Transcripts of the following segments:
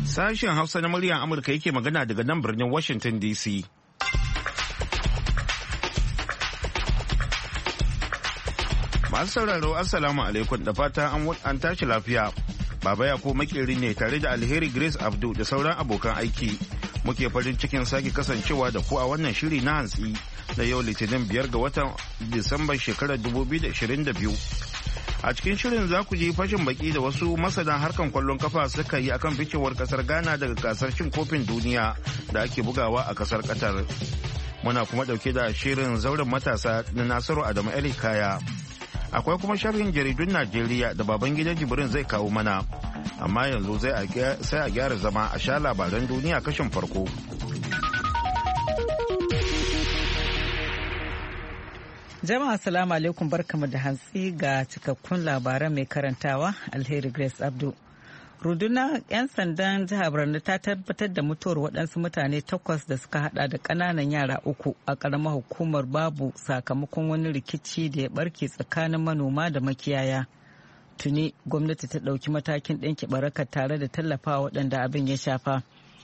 Sashen Hausa na muryar Amurka yake magana daga nan birnin Washington DC. Masu sauraro Assalamu alaikum da fata an tashi lafiya. Baba Yakubu makeri ne tare da Alheri Grace Abdu da sauran abokan aiki. Muke farin cikin sake kasancewa da ku a wannan shiri na hantsi da yau Litinin 5 ga watan Disamba shekarar 2022. A cikin shirin za ku ji fashin baki da wasu masana harkan kwallon kafa suka yi akan ficewar kasar Ghana daga gasar cin kofin duniya da ake bugawa a kasar Qatar. Muna kuma dauke da shirin zauren matasa na Nasiru Adamu Ali Kaya. Akwai kuma sharhin jaridun Najeriya da baban gidan Jibrin zai kawo mana. Amma yanzu sai a gyara zama a sha labaran duniya kashin farko. Jama'a salamu alaikum barkamu da hantsi ga cikakkun labaran mai karantawa Alheri Grace Abdu. Rundunar 'yan sandan jihar Borno ta tabbatar da mutuwar waɗansu mutane 8 da suka hada da ƙananan yara 3 a ƙaramar hukumar Babu sakamakon wani rikici da ya barke tsakanin manoma da makiyaya. Tuni gwamnati ta ɗauki matakin ɗinki barakar tare da tallafawa waɗanda abin ya shafa.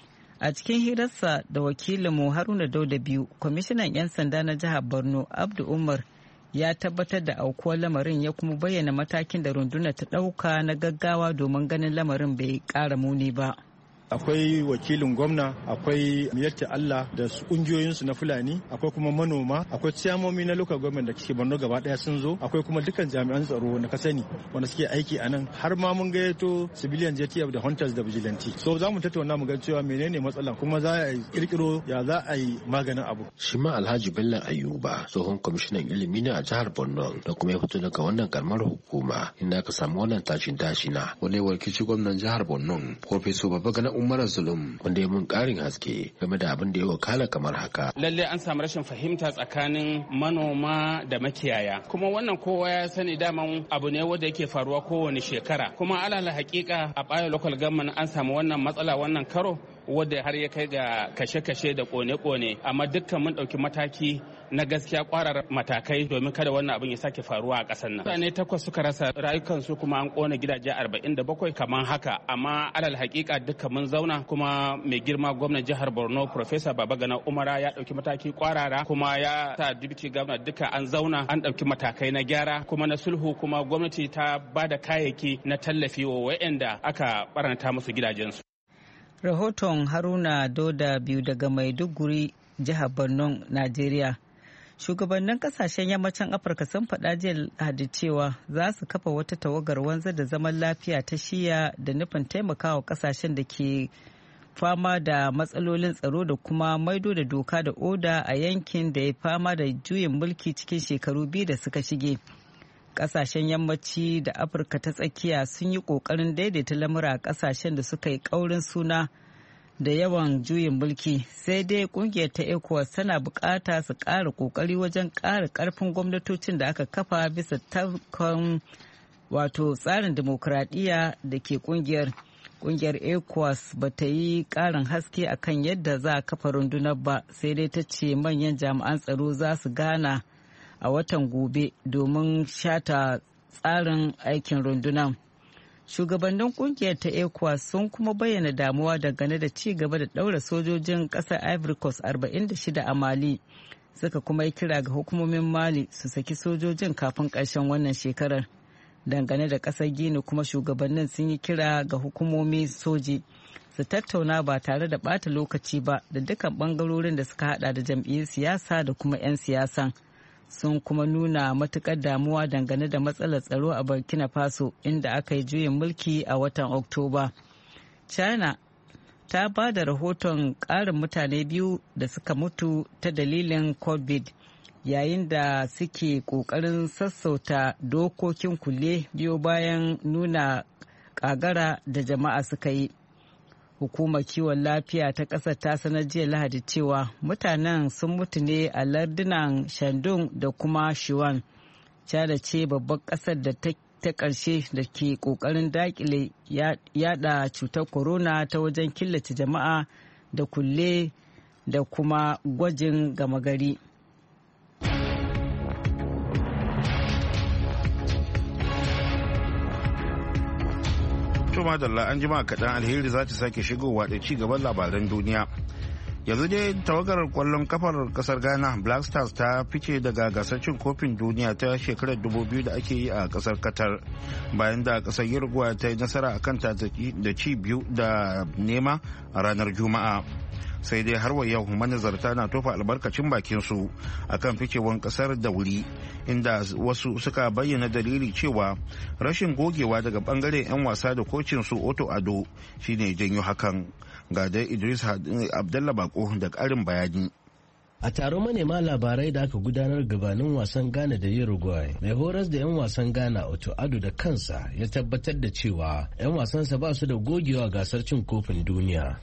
A cikin hirarsa da wakilinmu Haruna Dauda biyu, kwamishinan 'yan sanda na jihar Borno Abdu Umar ya tabbatar da aukuwar lamarin ya kuma bayyana matakin da rundunar ta ɗauka na gaggawa domin ganin lamarin bai ƙara muni ba. Akwai wakilin gwamna, akwai miyarta Allah da kungiyoyinsu na Fulani, akwai kuma manoma, akwai ciyamomi na local government da ke Borno gaba daya sun zo, akwai kuma dukkan jami'an tsaro na kasani wanda suke aiki a nan, har ma mun gayyato civilian JTF da hunters da vigilante. So za mu tattauna mu ga cewa menene matsala kuma za a kirkiro ya za a yi maganin abu. Shi ma Alhaji Bello Ayuba, tsohon kwamishinan ilimi ne a jihar Borno da kuma ya fito daga wannan karamar hukuma inda aka samu wannan tashin tashina. Wani wakilci gwamnan jihar Borno, Professor Babagana Umar Zulum, wanda ya mun karin haske game da abin da ya wakala kamar haka. Lalle an samu rashin fahimta tsakanin manoma da makiyaya. Kuma wannan kowa ya sani daman abu ne wanda yake faruwa kowane shekara. Kuma alal hakika a Bayo local government an samu wannan matsala wannan karo wadda har ya kai ga kashe-kashe da kone-kone, amma dukkan mun ɗauki mataki na gaskiya kwarar matakai domin kada wannan abin ya sake faruwa a ƙasar nan. Mutane 8 suka rasa rayukansu kuma an kona gidaje 47 kamar haka, amma alal hakika dukkan mun zauna kuma mai girma gwamnan jihar Borno Professor Babagana Umara ya ɗauki mataki kwarara kuma ya sa deputy governor duka an zauna an ɗauki matakai na gyara kuma na sulhu, kuma gwamnati ta ba da kayayyaki na tallafi wa waɗanda aka barnata musu gidajensu. Rahoton Haruna Dauda biyu daga Maiduguri, jihar Borno, Najeriya. Shugabannin kasashen yammacin Afirka sun faɗa jiya Lahadi cewa za su kafa wata tawagar wanzar da zaman lafiya ta shiya da nufin taimakawa kasashen da ke fama da matsalolin tsaro da kuma maido da doka da oda a yankin da ya fama da juyin mulki cikin shekaru 2 da suka shige. Kasashen yammaci da Afirka ta tsakiya sun yi ƙoƙarin daidaita lamura a kasashen da suka yi ƙaurin suna da yawan juyin mulki, sai dai kungiyar ta ECOWAS tana bukata su ƙara ƙoƙari wajen ƙara ƙarfin gwamnatocin da aka kafa bisa tafkan wato tsarin dimokuraɗiyya da ke kungiyar ECOWAS ba ta yi ƙarin haske akan yadda za a kafa rundunar ba, sai dai ta ce manyan jami'an tsaro za su gana a watan gobe domin shata tsarin aikin rundunar. Shugabannin kungiyar ta ECOWAS sun kuma bayyana damuwa dangane da ci gaba da ɗaura sojojin ƙasar Ivory Coast 46 a Mali, suka kuma yi kira ga hukumomin Mali su saki sojojin kafin ƙarshen wannan shekarar. Dangane da ƙasar Gini kuma shugabannin sun yi kira ga hukumomi soji su tattauna ba tare da ɓata lokaci ba da dukkan ɓangarorin da suka hada da jam'iyyun siyasa da kuma 'yan siyasan. Sun kuma nuna matukar damuwa dangane da matsalar tsaro a Burkina Faso inda aka yi juyin mulki a watan Oktoba. China ta ba da rahoton ƙarin mutane 2 da suka mutu ta dalilin COVID yayin da suke ƙoƙarin sassauta dokokin kulle biyo bayan nuna ƙagara da jama'a suka yi. Hukumar kiwon lafiya ta ƙasar ta sanar jiya Lahadi cewa mutanen sun mutu ne a lardunan Shandong da kuma Sichuan. China ce babbar ƙasar da ta ƙarshe da ke ƙoƙarin daƙile yada cutar corona ta wajen killace jama'a da kulle da kuma gwajin gama gari. madalla an jima kaɗan alheri za ta sake shigowa da ci gaban labaran duniya. Yanzu dai tawagar kwallon kafar kasar Ghana Black Stars ta fice daga gasar cin kofin duniya ta shekarar 2000 da ake yi a kasar Qatar bayan da kasar Uruguay ta yi nasara a kanta da ci 2-0 a ranar Juma'a. Sai dai har wa yau manazarta na tofa albarkacin bakin su akan ficewan kasar da wuri, inda wasu suka bayyana dalili cewa rashin gogewa daga bangaren 'yan wasa da kocin su Otto Addo shine janyo hakan. Ga dai Idris Abdallah Bako da ƙarin bayani. A taron manema labarai da aka gudanar gabanin wasan Ghana da Uruguay, mai horas da 'yan wasan Ghana Otto Addo da kansa ya tabbatar da cewa 'yan wasansa ba su da gogewa gasar cin kofin duniya.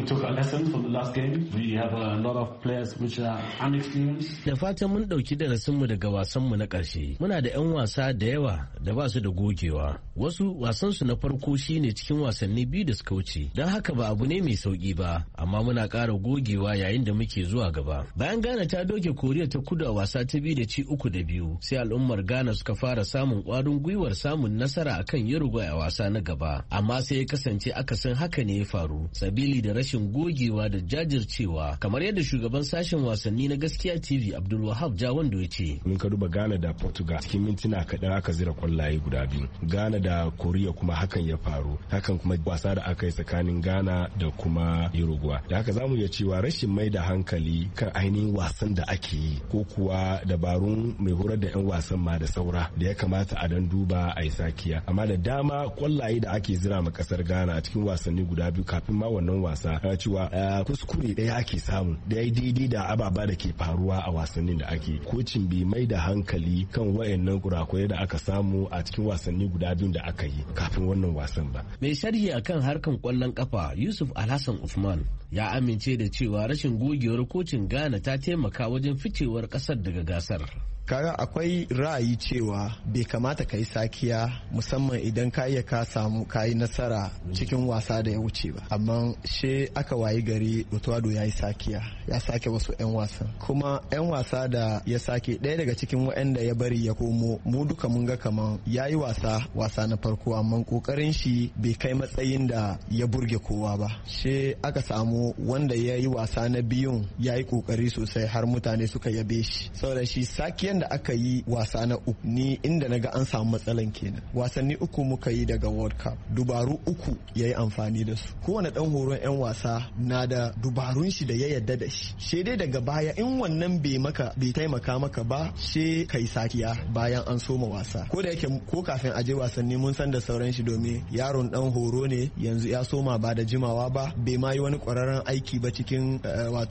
Da fatan mun ɗauki darasinmu daga wasanmu na ƙarshe. Muna da 'yan wasa da yawa da ba su da gogewa. Wasu wasansu na farko shine cikin wasanni 2 da suka wuce. Don haka ba abu ne mai sauƙi ba, amma muna ƙara gogewa yayin da muke zuwa gaba. Bayan Ghana ta doke Koriya ta Kudu a wasa ta 2 da ci 3-2, sai al'ummar Ghana suka fara samun ƙwarin gwiwar samun nasara akan Uruguay a wasa na gaba. Amma sai ya kasance akasin haka ne ya faru, sabili da rashin gogewa da jajircewa, kamar yadda shugaban sashen wasanni na Gaskiya TV Abdulwahab Jawando ya ce. Mun ka duba Ghana da Portugal cikin mintuna kaɗan aka zira kwallaye guda 2. Ghana da Koriya kuma hakan ya faru. Hakan kuma wasa da aka yi tsakanin Ghana da kuma Uruguay. Da haka zamu iya cewa rashin mai da hankali kan ainihin wasan da ake yi ko kuwa dabarun mai horar da 'yan wasan ma da saura da ya kamata a dan duba a yi sakiya. Amma da dama kwallaye da ake zira ma kasar Ghana a cikin wasanni guda 2 kafin ma wannan wasa cewa kuskure ɗaya ake samu da ya daidai da ababa da ke faruwa a wasannin da ake. Kocin bai mai da hankali kan wayannan kurakurai da aka samu a cikin wasanni guda 2 da aka yi kafin wannan wasan ba. Mai sharhi akan harkan kwallon kafa Yusuf Alhassan Usman ya amince da cewa rashin gogewar kocin Ghana ta taimaka wajen ficewar kasar daga gasar. Kaga akwai ra'ayi cewa bai kamata ka yi sakiya musamman idan ka iya ka samu ka yi nasara cikin wasa da ya wuce ba, amma she aka wayi gari Otto ya yi sakiya, ya sake wasu 'yan wasan, kuma 'yan wasa da ya sake ɗaya daga cikin waɗanda ya bari ya komo, mu duka mun ga kaman ya yi wasa na farko amma kokarin shi bai kai matsayin da ya burge kowa ba. She aka samu wanda ya yi wasa na biyun ya yi kokari sosai har mutane suka yabe shi, saboda shi sakiyan da aka yi wasa na 3 ni inda naga an samu matsalan kenan. Wasanni 3 muka yi daga World Cup, dubaru 3 ya yi amfani da su. Kowane dan horon 'yan wasa na da dubarun shi da ya yadda da shi. She dai daga baya in wannan bai taimaka maka ba, she kai sakiya bayan an soma wasa. Ko da yake ko kafin aje wasanni mun san da sauran shi domin yaron dan horo ne, yanzu ya soma ba da jimawa ba, bai ma yi wani kwararren aiki ba cikin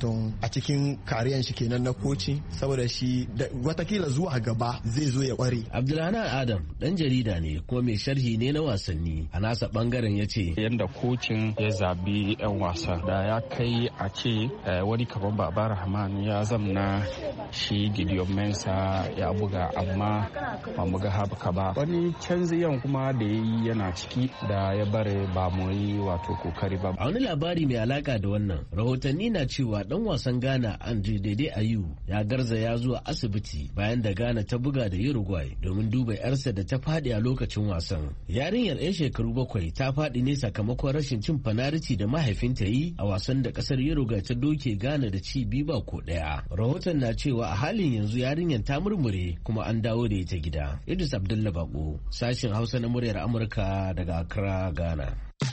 a cikin kariyan shi kenan na koci, saboda shi watakila zuwa gaba zai zo ya kware. Abdulhanan Adam dan jarida ne kuma mai sharhi ne na wasanni. A nasa bangaren ya ce yanda kocin ya zabi 'yan wasa da ya kai a ce wani kamar Baba Rahman ya zamna shi Gideon Mensah ya buga, amma ba mu ga haka ba. Wani canziyan kuma da ya yi yana ciki da ya bare ba mu yi wato kokari ba. A wani labari mai alaka da wannan, rahotanni na cewa dan wasan Ghana Andre Dede Ayew ya garzaya zuwa asibiti bayan da Ghana ta buga da Uruguay domin duba 'yarsa da ta faɗi a lokacin wasan. Yarinyar 'yan shekaru 7 ta faɗi ne sakamakon rashin cin fanariti da mahaifinta yi a wasan da ƙasar Uruguay ta doke Ghana da ci 2-1. Rahoton na cewa a halin yanzu yarinyar ta murmure kuma an dawo da ita gida. Idris Abdullah Bako, sashen Hausa na muryar Amurka daga Accra, Ghana.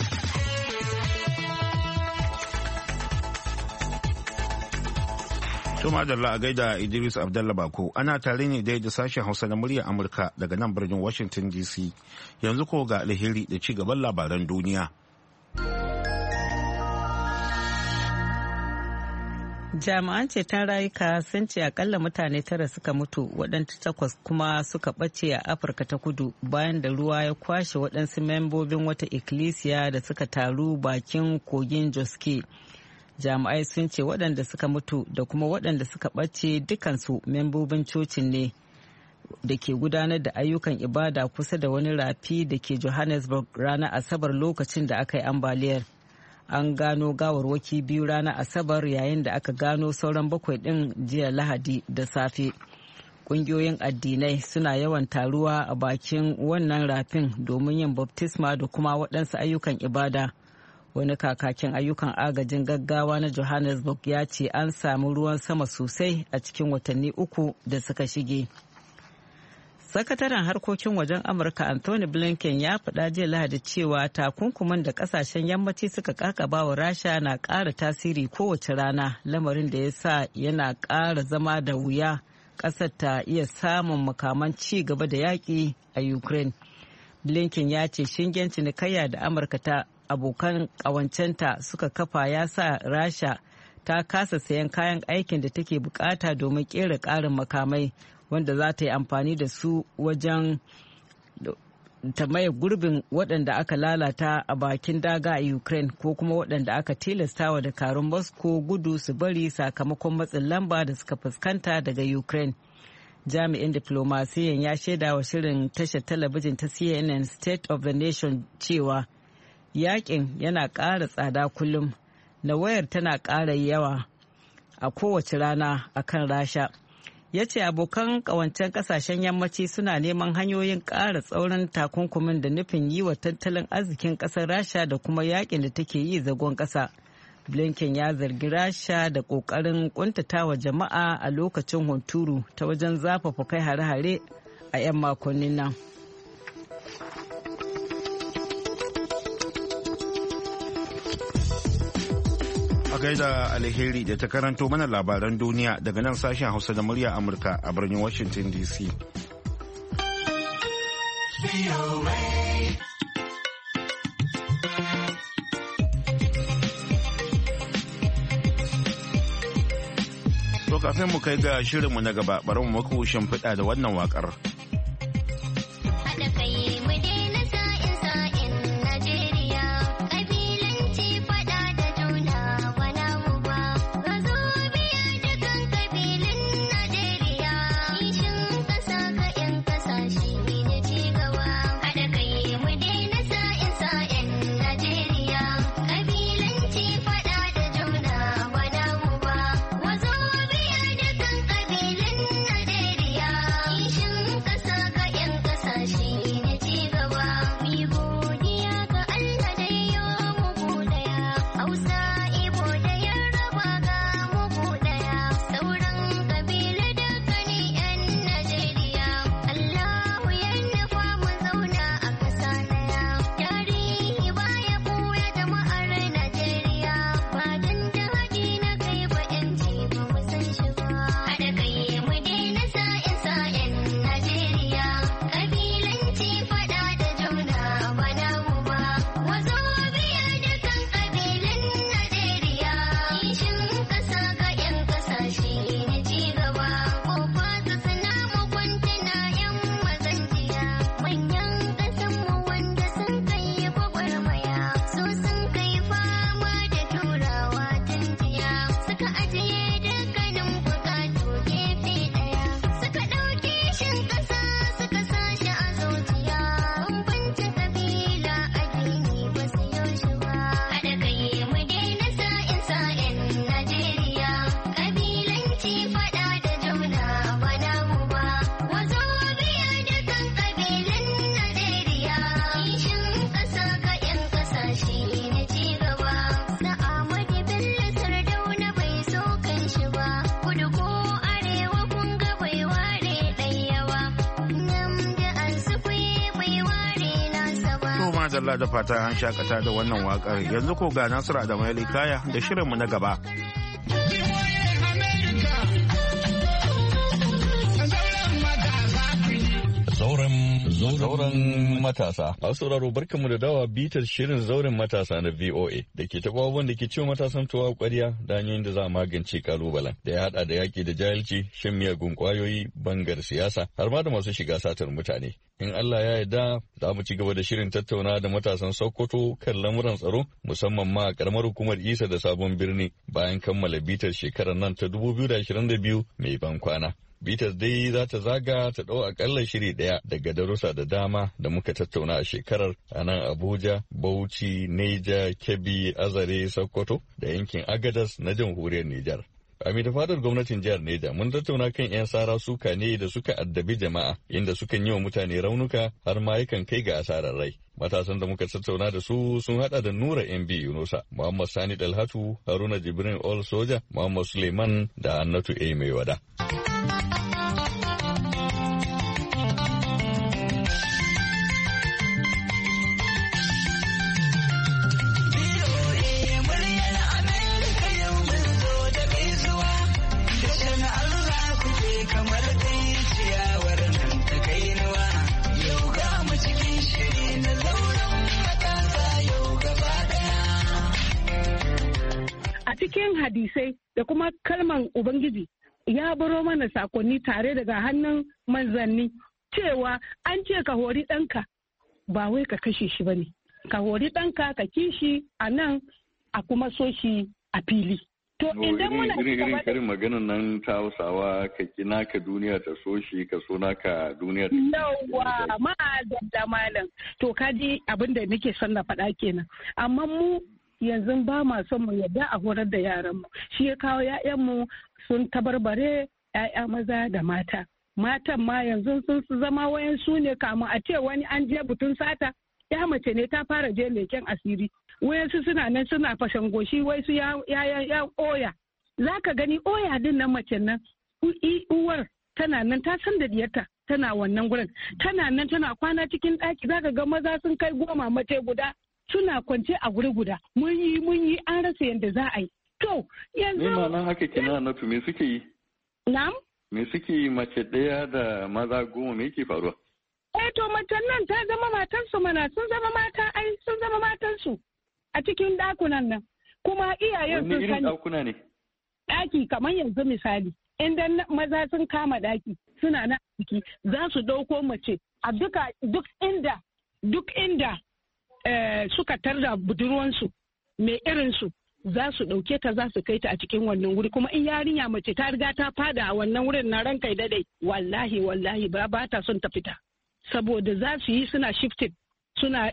Tuma Adalla a gaida Idris Abdallah Bako, ana tare ne dai da sashen Hausa na muryar Amurka daga nan birnin Washington DC. Yanzu ko ga alheri da ci gaban labaran duniya. Jami'an ceton rayuka sun ce akalla mutane 9 suka mutu, waɗanda 8 kuma suka ɓace a Afirka ta Kudu bayan da ruwa ya kwashe waɗansu membobin wata ikkilisiya da suka taru bakin kogin Joske. Jami'ai sun ce waɗanda suka mutu da kuma waɗanda suka ɓace dukansu membobin cocin ne da ke gudanar da ayyukan ibada kusa da wani rafi da ke Johannesburg ranar Asabar lokacin da aka yi ambaliyar. An gano gawarwaki 2 ranar Asabar yayin da aka gano sauran 7 ɗin jiya Lahadi da safe. ƙungiyoyin addinai suna yawan taruwa a bakin wannan rafin domin yin baptisma da kuma waɗansu ayyukan ibada. Wani kakakin ayyukan agajin gaggawa na Johannesburg ya ce an samu ruwan sama sosai a cikin watanni 3 da suka shige. Sakataren harkokin wajen Amurka Anthony Blinken ya faɗa jiya Lahadi cewa takunkuman da ƙasashen yammaci suka kakaba wa Rasha na ƙara tasiri kowace rana, lamarin da ya sa yana ƙara zama da wuya ƙasar ta iya samun makaman ci gaba da yaƙi a Ukraine. Blinken ya ce shingen cinikayya da Amurka ta abokan ƙawancenta suka kafa ya sa Rasha ta kasa sayan kayan aikin da take bukata domin ƙera ƙarin makamai wanda za ta yi amfani da su wajen ta maye gurbin waɗanda aka lalata a bakin daga a Ukraine ko kuma waɗanda aka tilasta wa dakarun Moscow gudu su bari sakamakon matsin lamba da suka fuskanta daga Ukraine. Jami'in diplomasiyan ya shaida wa shirin tashar talabijin ta CNN State of the Nation cewa yakin yana ƙara tsada kullum, na wayar tana ƙara yawa a kowace rana akan Rasha. Ya ce abokan kawancen kasashen yammaci suna neman hanyoyin ƙara tsaurin takunkumin da nufin yi wa tattalin arzikin ƙasar Rasha da kuma yakin da take yi zagon ƙasa. Blinken ya zargi Rasha da ƙoƙarin ƙuntatawa jama'a a lokacin hunturu ta wajen zafafa kai hare-hare a 'yan makonnin nan. A gaida alheri da ta karanto mana labaran duniya daga nan sashen Hausa da murya Amurka a birnin Washington DC. To kafin mu kai ga shirinmu na gaba, bari mu muku shimfiɗa da wannan waƙar. Zalla da fata an shakata da wannan wakar. Yanzu ko ga Nasiru Adamu Kaya da shirinmu na gaba. Zauren matasa. A sauraro barkanmu da dawa bitar shirin zauren matasa na VOA da ke taɓa abubuwan da ke ciwo matasan tuwa ƙwarya da hanyoyin da za a magance kalubalen da ya haɗa da yaƙi da jahilci, shan miyagun ƙwayoyi, bangar siyasa har ma da masu shiga satar mutane. In Allah ya yarda za mu ci gaba da shirin tattauna da matasan Sokoto kan lamuran tsaro musamman ma a ƙaramar hukumar Isa da Sabon Birni bayan kammala bitar shekarar nan ta 2022 mai ban kwana. Bitas dai za ta zaga ta ɗau akalla shiri ɗaya daga darussa da dama da muka tattauna a shekarar a nan Abuja, Bauchi, Neja, Kebbi, Azare, Sokoto da yankin Agadas na jamhuriyar Nijar. A da fadar gwamnatin jihar Neja mun tattauna kan 'yan sara suka ne da suka addabi jama'a inda sukan yi wa mutane raunuka har ma yakan kai ga asarar rai. Matasan da muka tattauna da su sun hada da Nura MB Yunusa, Muhammad Sani Dalhatu, Haruna Jibrin All Soja, Muhammad Suleiman da Hannatu A. Mai Wada. Cikin hadisai da kuma kalman Ubangiji ya baro mana sakonni tare daga hannun manzanni cewa an ce ka hori ɗanka ba wai ka kashe shi ba ne. Ka hori ɗanka ka kishi a nan a kuma so shi a fili. To idan muna irin karin maganan nan ta Hausawa ka kina ka duniya ta so shi ka so naka duniya ta yawa ma da malam. To kaji abin da nake son na faɗa kenan. Amma mu yanzu ba ma son mu yadda a horar da yaranmu shi ya kawo 'ya'yanmu sun tabarbare 'ya'ya maza da mata ma yanzu sun su zama wayan su ne kamun a ce wani an je butun sata ya mace ne ta fara je leken asiri wayansu suna nan suna fashan goshi wai su ya oya za ka gani oya din nan mace nan uwar tana nan ta san da diyarta tana wannan gurin tana nan tana kwana cikin ɗaki za ka ga maza sun kai 10 mace guda suna kwance a guri guda mun yi an rasa yadda za a yi. To yanzu. Ne ma nan haka kina na me suke yi? Na'am. Me suke yi mace ɗaya da maza 10 me yake faruwa? To macen nan ta zama matansu mana sun zama mata sun zama matansu a cikin ɗakunan nan kuma iyayen sun sani. Wani irin ɗakuna ne? Ɗaki kamar yanzu misali inda maza sun kama ɗaki suna na ciki za su ɗauko mace a duk inda suka tarda budurwansu mai irinsu za su ɗauke ta za su kai ta a cikin wannan wuri kuma in yarinya mace ta riga ta fada a wannan wurin na ranka dadai wallahi ba ta son ta fita saboda za su yi suna shifting suna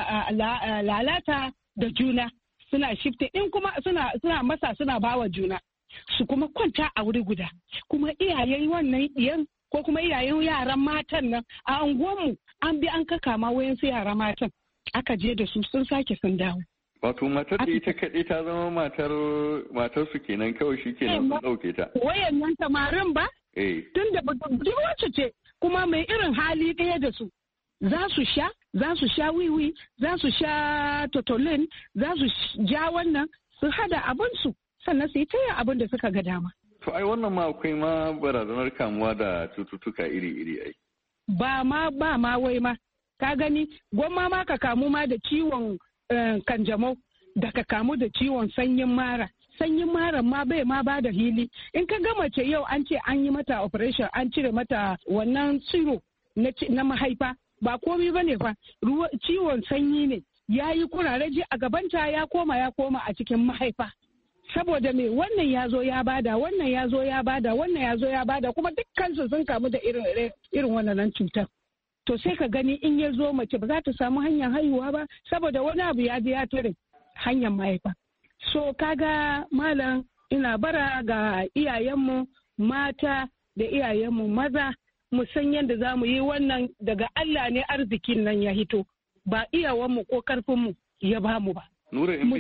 lalata da juna suna shifting in kuma suna masa suna bawa juna su kuma kwanta a wuri guda kuma iyayen wannan iyan ko kuma iyayen yaran matan nan a unguwanmu an bi an kakama wayansu yaran matan aka je da su sun sake sun dawo. Wato matar da ita kaɗai ta zama matar su kenan kawai shi kenan sun ɗauke ta. Wayan nan samarin ba? Tun da budurwarsu ce kuma mai irin hali ɗaya da su. Za su sha wiwi, za su sha totolin, za su ja wannan su hada abinsu sannan su yi taya abin da suka ga dama. To ai wannan ma akwai ma barazanar kamuwa da cututtuka iri-iri ai. Ba ma wai ma. Ka gani gwamma ma ka kamu ma da ciwon kanjamau da ka kamu da ciwon sanyin mara ma bai ma ba da hili in ka ga mace yau an ce an yi mata operation an cire mata wannan tsiro na mahaifa ba komi bane fa ciwon sanyi ne ya yi kurareji a gabanta ya koma a cikin mahaifa saboda me wannan ya zo ya bada wannan ya zo ya bada wannan ya zo ya bada kuma dukkansu sun kamu da irin wannan cutar. To sai ka gani in ya zo mace ba za ta samu hanyar haihuwa ba saboda wani abu ya je ya tare hanyar mahaifa. So kaga malam ina bara ga iyayenmu mata da iyayenmu maza mu san yadda za mu yi wannan daga Allah ne arzikin nan ya hito ba iyawanmu ko karfinmu ya bamu ba. Nura MB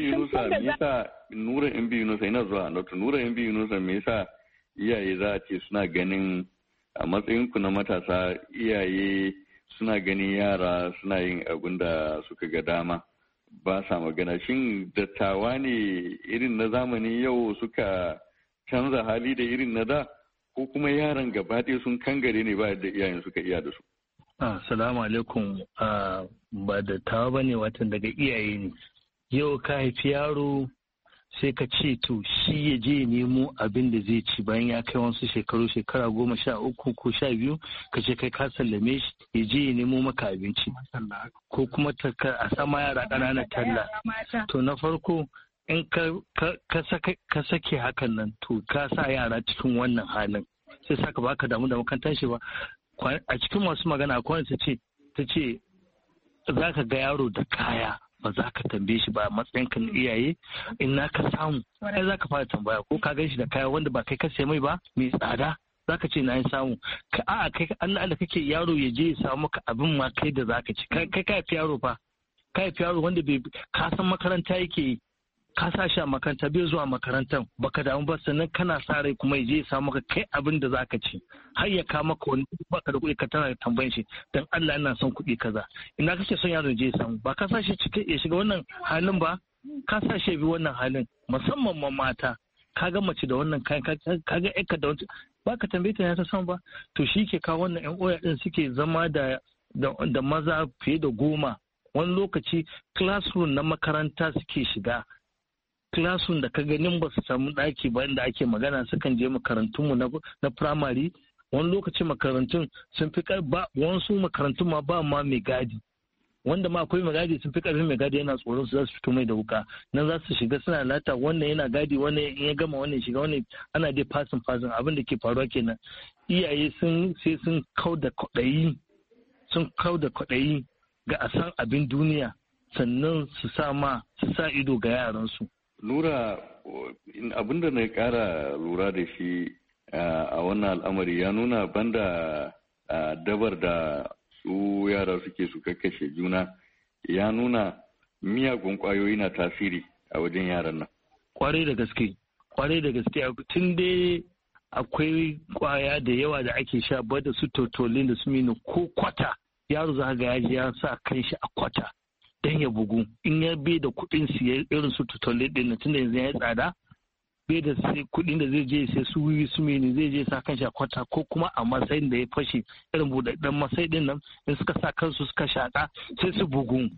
Yunusa ina zuwa Nura MB Yunusa me yasa iyaye za a ce suna ganin a matsayinku na matasa iyaye suna ganin yara suna yin abin da suka ga dama ba sa magana shin dattawa ne irin na zamani yau suka canza hali da irin na da ko kuma yaran gaba ɗaya sun kangare ne ba da iyayen suka iya da su. Assalamu alaikum ba dattawa ba ne watan daga iyaye ne yau ka haifi yaro sai ka ce to shi ya je nemo abin da zai ci bayan ya kai wasu shekara 13 ko 12 ka ce kai ka sallame shi ya je ya nemo maka abinci ko kuma a sama yara ƙananan talla to na farko in ka sake hakan nan to ka sa yara cikin wannan halin sai saka ba ka damu da makarantar shi ba a cikin masu magana akwai ta ce za ka ga yaro da kaya ba za ka tambaye shi ba a matsayinka na iyaye in na ka samu ai za ka fara tambaya ko ka gan shi da kaya wanda ba kai ka sai mai ba mai tsada za ka ce na yi samu a'a kai Allah da kake yaro ya je ya samu maka abin ma kai da za ka ci kai ka fi yaro fa ka fi yaro wanda bai ka san makaranta yake ka sa shi a makaranta bai zuwa makarantar baka damu ba sannan kana sa rai kuma ya je ya samu maka kai abin da za ka ci har ya kama ka wani baka da kuɗi ka tana tambayin shi dan Allah ina son kuɗi kaza ina kake son yaro ya je ya samu ba ka sa shi ya shiga wannan halin ba ka sa shi ya bi wannan halin musamman ma mata kaga mace da wannan kayan kaga ƴarka da wancan ba ka tambaye ta ya ta san ba to shi ke kawo wannan ƴan oya din suke zama da maza fiye da 10 wani lokaci classroom na makaranta suke shiga classroom da ka ganin ba su samu ɗaki ba inda ake magana sukan je makarantunmu na primary wani lokaci makarantun sun fi wasu makarantun ma ba ma mai gadi wanda ma akwai mai gadi sun fi karfin mai gadi yana tsoron su za su fito mai da wuka nan za su shiga suna lata wannan yana gadi wannan in ya gama wannan shiga wannan ana dai fasin abin da ke faruwa kenan iyaye sun kau da kwaɗayi ga a san abin duniya sannan su sa ido ga yaransu. Nura, abin da na kara lura da shi a wannan al'amari ya nuna banda dabar da su yara suke su kakkashe juna ya nuna miyagun kwayoyi na tasiri a wajen yaran nan. Kwarai da gaske tun dai akwai kwaya da yawa da ake sha ba da su totolin da su mini ko kwata yaro za ga yaji ya sa kan shi a kwata dan ya bugu in ya bai da kuɗin siya irin su totolin din tun da yanzu ya yi tsada bai da kuɗin da zai je sai su wuyi su mini zai je sa kanshi a kwata ko kuma a matsayin da ya fashe irin buɗaɗɗen matsayi din nan in suka sa kansu suka shaƙa sai su bugu.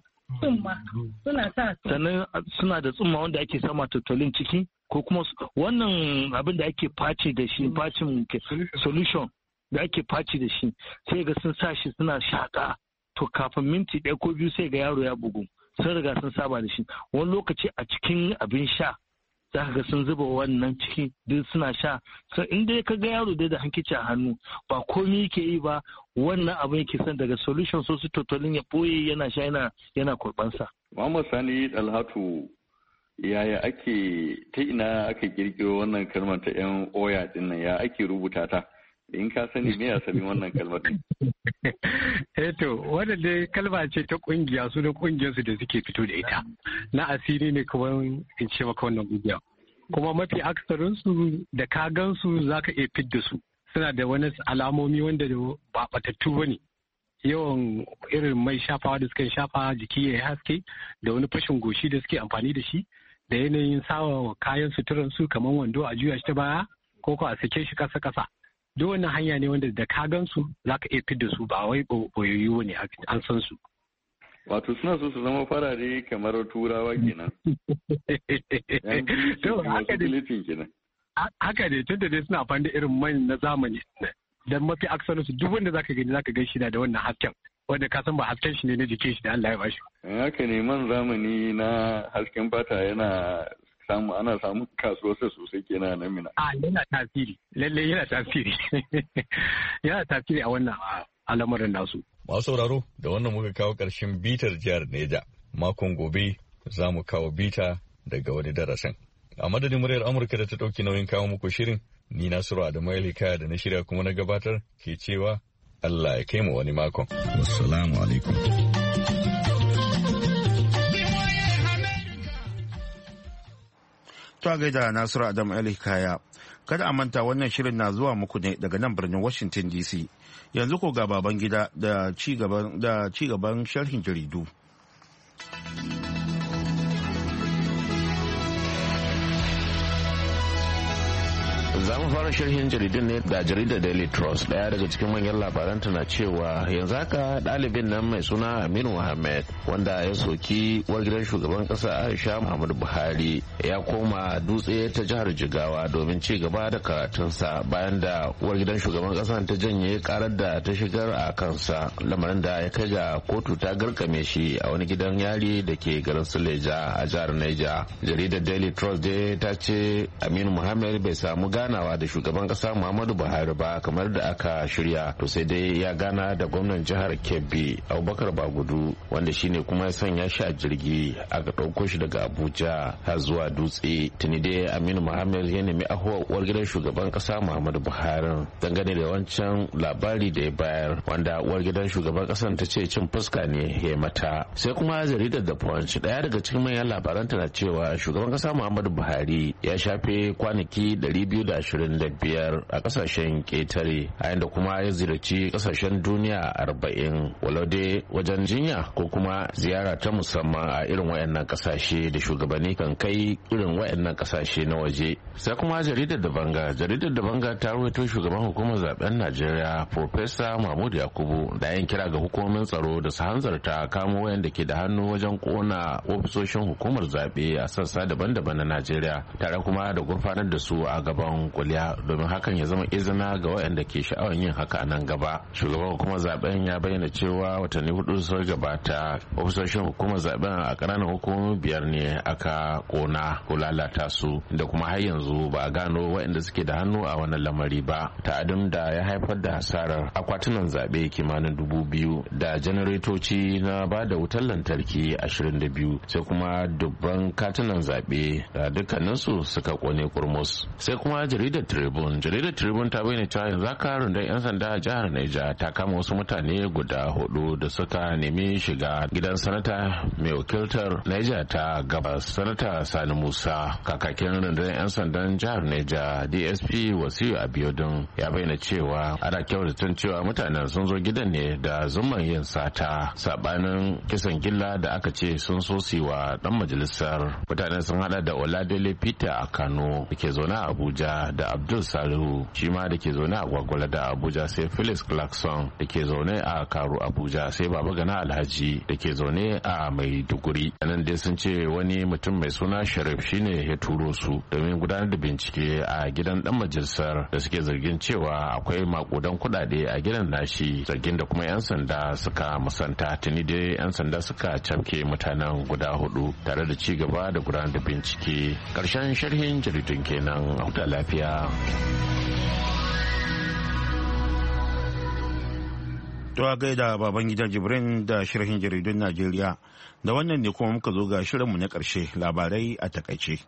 Sannan suna da tsumma wanda ake sama totolin ciki ko kuma wannan abin da ake face da shi facin solution da ake face da shi sai ga sun sa shi suna shaƙa to kafin minti 1 ko 2 sai ga yaro ya bugu sun riga sun saba da shi wani lokaci a cikin abin sha za ka ga sun zuba wannan ciki duk suna sha so in dai ka ga yaro dai da hankici a hannu ba komai yake yi ba wannan abin yake son daga solution so su totolin ya boye yana sha yana kurbansa. Muhammad Sani Dalhatu yaya ta ina aka kirkiro wannan kalmar ta yan oya din nan ya ake rubuta ta in ka sani me asalin wannan kalmar din? To wannan dai kalma ce ta kungiya su da kungiyar su da suke fito da ita na asiri ne kuma in ce maka wannan kungiya kuma mafi aksarin su da ka gan su zaka iya fidda su suna da wani alamomi wanda ba batattu bane yawan irin mai shafawa da suka shafa jiki ya haske da wani fashin goshi da suke amfani da shi da yanayin sawa kayan suturan su kamar wando a juya shi ta baya ko a sake shi kasa duk wannan hanya ne wanda da ka gan su za ka iya fidda su ba wai boyoyi ne an san su. Wato suna so su zama farare kamar turawa kenan. Haka ne tun da dai suna amfani da irin man na zamani dan mafi aksarin su duk wanda zaka gani zaka gan shi da wannan hasken wanda ka san ba hasken shi ne na jikin shi da Allah ya bashi. Haka ne man zamani na hasken fata ana samun kasuwarsa sosai kenan nan mina. Yana tasiri, lallai yana tasiri. Yana tasiri a wannan al'amarin nasu. Masu sauraro da wannan muka kawo ƙarshen bitar jihar Neja. Makon gobe za mu kawo bita daga wani darasin. A madadin muryar Amurka da ta ɗauki nauyin kawo muku shirin, ni Nasiru Adamu Kaya da na shirya kuma na gabatar ke cewa Allah ya kai mu wani makon. Wassalamu alaikum. Ta gaida Nasiru Adam Kaya. Kada a manta wannan shirin na zuwa muku ne daga nan birnin Washington DC. Yanzu ko ga baban gida da ci gaban sharhin jaridu. Za mu fara sharhin jaridun ne da jaridar Daily Trust. Daya daga cikin manyan labaranta na cewa yanzu haka ɗalibin nan mai suna Aminu Muhammad wanda ya soki uwar gidan shugaban ƙasa Aisha Muhammadu Buhari ya koma dutse ta jihar Jigawa domin ci gaba da karatunsa bayan da uwar gidan shugaban ƙasa ta janye karar da ta shigar a kansa, lamarin da ya kai ga kotu ta garkame shi a wani gidan yari da ke garin Suleja a jihar Niger. Jaridar Daily Trust dai ta ce Aminu Muhammad bai samu ganawa da shugaban kasa Muhammadu Buhari ba kamar da aka shirya, to sai dai ya gana da gwamnan jihar Kebbi Abubakar Bagudu wanda shine kuma ya sanya shi a jirgi aka ɗauko shi daga Abuja har zuwa Dutse. Tuni dai Aminu Muhammad ya nemi ahuwa uwar gidan shugaban kasa Muhammadu Buhari dangane da wancan labari da ya bayar, wanda uwar gidan shugaban kasan ta ce cin fuska ne ya mata. Sai kuma jaridar The Punch, daya daga cikin manyan labaranta na cewa shugaban kasa Muhammadu Buhari ya shafe kwanaki 225 a kasashen ketare, a yanda kuma ya ziyarci kasashen duniya 40, walau dai wajen jinya ko kuma ziyara ta musamman a irin wayannan kasashe da shugabanni kan kai irin wayannan kasashe na waje. Sai kuma jaridar da banga ta rawaito shugaban hukumar zaben Najeriya Professor Mahmud Yakubu da yin kira ga hukumomin tsaro da su hanzarta kamo wayanda ke da hannu wajen kona ofisoshin hukumar zabe a sassa daban-daban na Najeriya, tare kuma da gurfanar da su a gaban kuliya domin hakan ya zama izina ga wayanda ke sha'awar yin haka a nan gaba. Shugaban hukumar zaben ya bayyana cewa watanni 4 sun gabata ofisoshin hukumar zaben a ƙananan hukumomi 5 ne aka kona ko lalata su, da kuma har yanzu ba a gano waɗanda suke da hannu a wannan lamari ba. Ta'adin da ya haifar da hasarar akwatunan zaɓe kimanin 2,000 da janaretoci na ba da wutar lantarki 22, sai kuma dubban katunan zaɓe da dukkaninsu suka kone kurmus. Sai kuma jaridar Tribune ta bayyana cewa yanzu haka rundun 'yan sanda a jihar Niger ta kama wasu mutane guda 4 da suka nemi shiga gidan sanata mai wakiltar Niger ta Gabas, Sanata Sani Musa. Kakakin rundunar 'yan sandan jihar Niger DSP Wasiu Abiodun ya bayyana cewa ana kyautata cewa mutanen sun zo gidan ne da zumman yin sata, sabanin kisan gilla da aka ce sun so wa dan majalisar. Mutanen sun hada da Oladele Peter a Kano da ke zaune a Abuja, da Abdul Salihu shi ma da ke zaune a Gwagwala da Abuja, sai Felix Clarkson da ke zaune a Karu Abuja, sai Baba Gana Alhaji da ke zaune a Maiduguri. Nan dai sun ce wani mutum mai suna Sharif shine ya turo su domin gudanar da bincike a gidan dan majalisar da suke zargin cewa akwai makudan kudade a gidan nashi, zargin da kuma 'yan sanda suka musanta. Tuni dai 'yan sanda suka cafke mutanen guda 4 tare da ci gaba da gudanar da bincike. Karshen sharhin jaridun kenan. A huta lafiya. To a gaida baban gidan Jibrin da sharhin jaridun Najeriya. Da wannan ne kuma muka zo ga shirinmu na ƙarshe, labarai a takaice.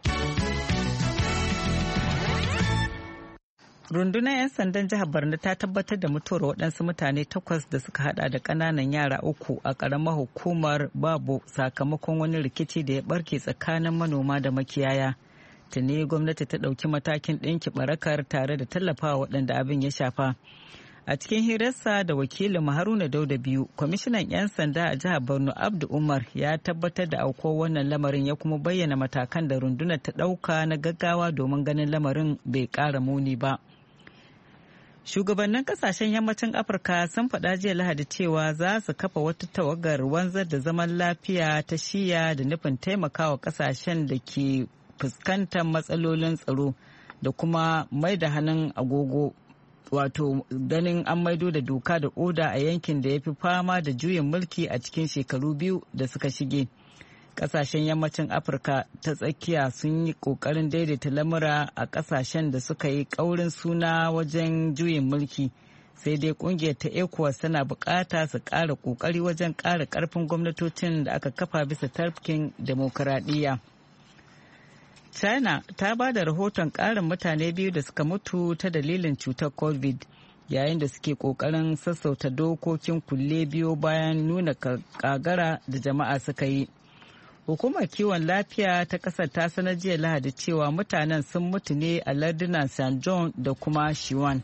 Rundunar 'yan sandan jihar Borno ta tabbatar da mutuwar waɗansu mutane 8 da suka hada da ƙananan yara 3 a ƙaramar hukumar Babo sakamakon wani rikici da ya barke tsakanin manoma da makiyaya. Tuni gwamnati ta ɗauki matakin ɗinki barakar tare da tallafawa waɗanda abin ya shafa. A cikin hirarsa da wakilin Haruna Dauda biyu, kwamishinan 'yan sanda a jihar Borno Abdu Umar ya tabbatar da aukuwar wannan lamarin, ya kuma bayyana matakan da rundunar ta ɗauka na gaggawa domin ganin lamarin bai ƙara muni ba. Shugabannin kasashen yammacin Afirka sun faɗa jiya Lahadi cewa za su kafa wata tawagar wanzar da zaman lafiya ta shiya da nufin taimakawa kasashen da ke fuskantar matsalolin tsaro da kuma mai da hannun agogo, wato ganin an maido da doka da oda a yankin da ya fi fama da juyin mulki a cikin shekaru 2 da suka shige. Kasashen yammacin Afirka ta tsakiya sun yi kokarin daidaita lamura a kasashen da suka yi kaurin suna wajen juyin mulki, sai dai kungiyar ta ECOWAS tana bukata su ƙara kokari wajen ƙara ƙarfin gwamnatocin da aka kafa bisa tafkin demokaradiyya. China ta ba da rahoton ƙarin mutane 2 da suka mutu ta dalilin cutar COVID yayin da suke kokarin sassauta dokokin kulle biyo bayan nuna kagara da jama'a suka yi. Hukumar kiwon lafiya ta kasar ta sanar jiya Lahadi cewa mutanen sun mutu ne a lardunan St. John da kuma Shiwan.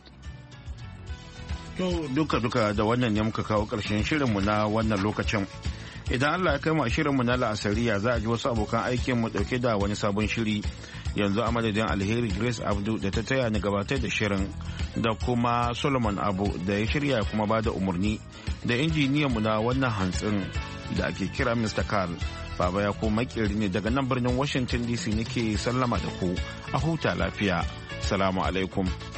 To duka da wannan ne muka kawo ƙarshen shirinmu na wannan lokacin. Idan Allah ya kai mu a shirinmu na la'asariya za a ji wasu abokan aikin mu dauke da wani sabon shiri. Yanzu a madadin Alheri Grace Abdu da ta taya ni gabatar da shirin, da kuma Solomon Abu da ya shirya kuma ba da umarni, da injiniyanmu na wannan hantsin da ake kira Mr. Carl. Baba ya ko makeri ne daga nan birnin Washington DC nake sallama da ku, a huta lafiya. Salamu alaikum.